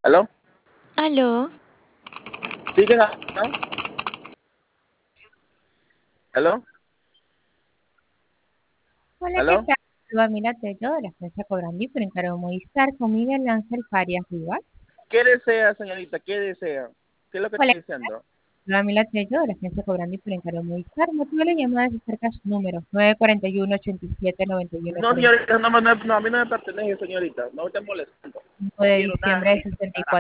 ¿Aló? Aló, ¿Sí quién habla? ¿Aló? Hola, ¿qué ¿Aló? tal? Mira, yo de la agencia Cobrandi por encargo Movistar con Miguel Ángel Farias Rivas. ¿Qué desea, señorita? ¿Qué desea? ¿Qué es lo que Hola, estoy diciendo? Mila yo de la agencia Cobrandi por encargo Movistar. Motivo de la llamada es acerca de su número, 941-87-9140, No, señorita, no, a mí no me pertenece, señorita. No me esté molestando. No de quiero nada diciembre de de eso. 64.